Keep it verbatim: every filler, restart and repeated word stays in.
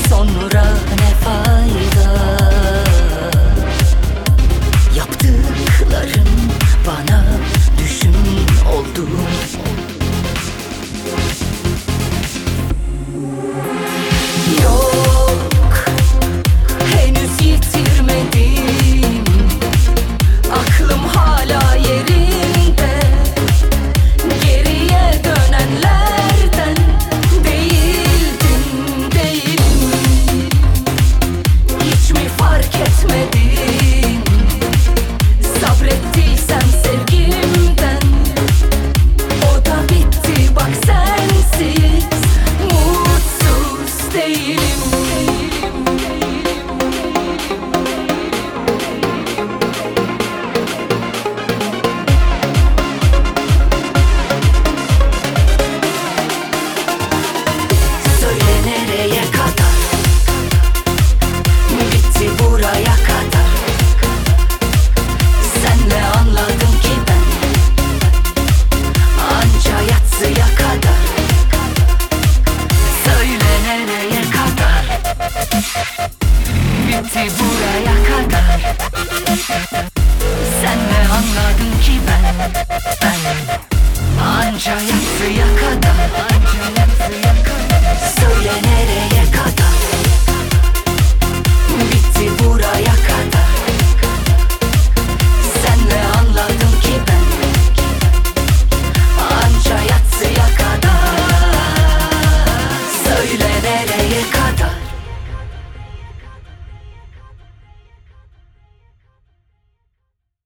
sonra ne fayda? Yaptıkların bana düşün oldu. Yok, henüz yitirmedim. Aklım hala yerinde. Geriye dönenlerden değildim, değilim. Hiç mi fark etmedin? Sabrettiysem sevgimden, o da bitti bak sensiz. Mutsuz değilim. Söyle nereye kadar? Bitti buraya kadar. Senle anladım ki ben, anca yatsıya kadar. Söyle nereye kadar? Bitti buraya kadar. Senle anladım ki ben, ben anca yatsıya kadar.